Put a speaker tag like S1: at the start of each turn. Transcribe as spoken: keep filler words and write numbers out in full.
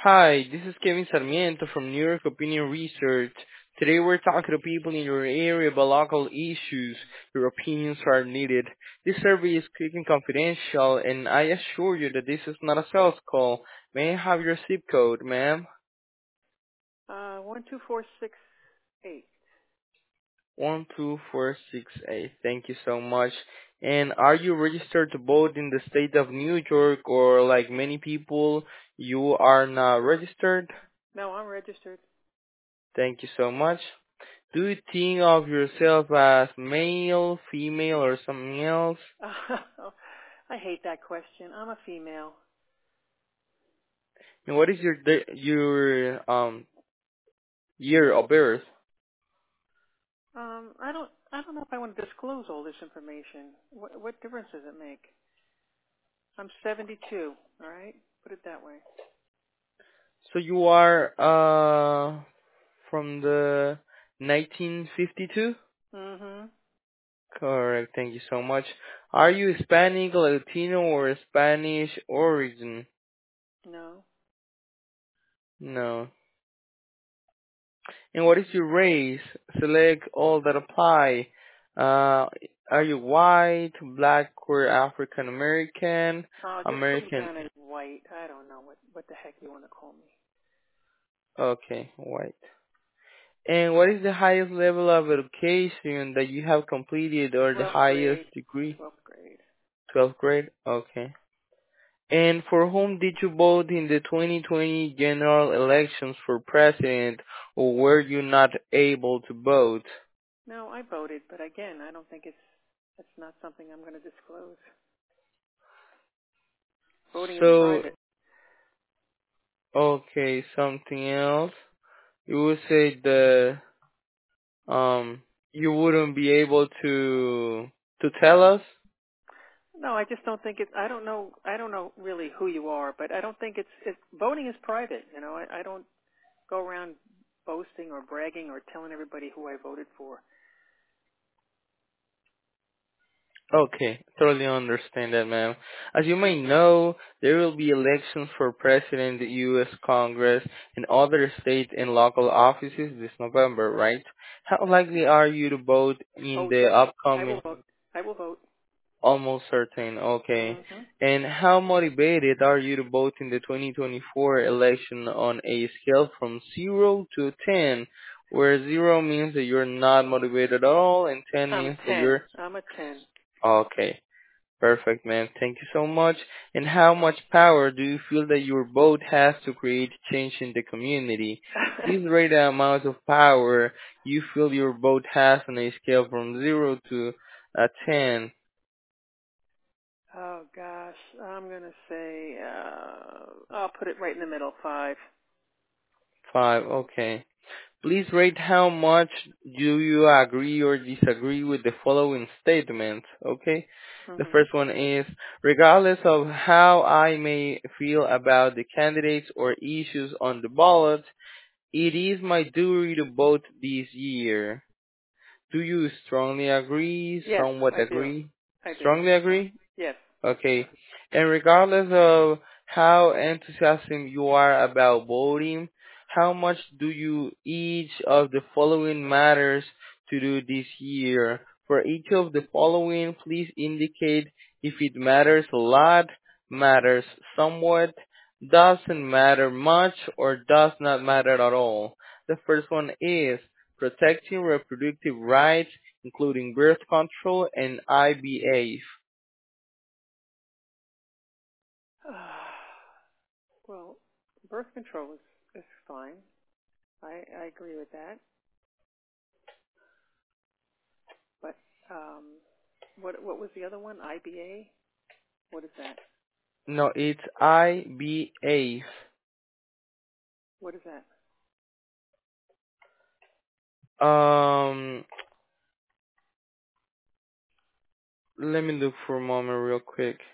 S1: Hi, this is Kevin Sarmiento from New York Opinion Research. Today we're talking to people in your area about local issues. Your opinions are needed. This survey is quick and confidential, and I assure you that this is not a sales call. May I have your zip code, ma'am?
S2: Uh, one two four six eight.
S1: one two four six eight. Thank you so much. And are you registered to vote in the state of New York, or like many people, you are not registered?
S2: No, I'm registered.
S1: Thank you so much. Do you think of yourself as male, female, or something else?
S2: I hate that question. I'm a female.
S1: And what is your da- your um year of birth?
S2: Um, I don't. I don't know if I want to disclose all this information. What, what difference does it make? I'm seventy-two. All right, put it that way.
S1: So you are uh from the nineteen fifty-two?
S2: Mm-hmm.
S1: Correct. Thank you so much. Are you Hispanic, Latino, or Spanish origin?
S2: No.
S1: No. And what is your race? Select all that apply. Uh, are you white, black, or African American?
S2: Uh, just put me
S1: American.
S2: down as white. I don't know what what the heck you want to call me.
S1: Okay, white. And what is the highest level of education that you have completed, or the
S2: Twelfth
S1: highest
S2: grade.
S1: degree?
S2: Twelfth grade.
S1: twelfth grade? Okay. And for whom did you vote in the twenty twenty general elections for president, or were you not able to vote?
S2: No, I voted, but again, I don't think it's it's not something I'm going to disclose. Voting is
S1: So,
S2: private.
S1: okay, something else. You would say the um you wouldn't be able to to tell us?
S2: No, I just don't think it. I don't know. I don't know really who you are, but I don't think it's. It, voting is private. You know, I, I don't go around boasting or bragging or telling everybody who I voted for.
S1: Okay, totally understand that, ma'am. As you may know, there will be elections for president, the U S Congress, and other state and local offices this November, right? How likely are you to vote in
S2: Oh,
S1: the
S2: yes, I
S1: upcoming?
S2: will vote. I will vote.
S1: Almost certain, okay.
S2: Hmm.
S1: And how motivated are you to vote in the twenty twenty-four election on a scale from zero to ten, where zero means that you're not motivated at all, and ten
S2: I'm
S1: means
S2: a
S1: that
S2: ten.
S1: you're
S2: I'm a ten.
S1: okay. Perfect, man. Thank you so much. And how much power do you feel that your vote has to create change in the community? Please rate the amount of power you feel your vote has on a scale from zero to a ten.
S2: Oh gosh, I'm gonna say. Uh, I'll put it right in the middle. Five.
S1: five. Okay. Please rate how much do you agree or disagree with the following statements, okay? The
S2: Hmm.
S1: first one is, regardless of how I may feel about the candidates or issues on the ballot, it is my duty to vote this year. Do you strongly agree,
S2: Yes,
S1: somewhat
S2: I do.
S1: agree?
S2: I do.
S1: Strongly agree?
S2: Yes.
S1: Okay. And regardless of how enthusiastic you are about voting, how much do you each of the following matters to do this year? For each of the following, please indicate if it matters a lot, matters somewhat, doesn't matter much, or does not matter at all. The first one is protecting reproductive rights, including birth control and I V A.
S2: Well, birth control is is fine. I I agree with that. But um, what what was the other one? I B A. What is that?
S1: No, it's I B A.
S2: What is that?
S1: Um, let me look for a moment real quick.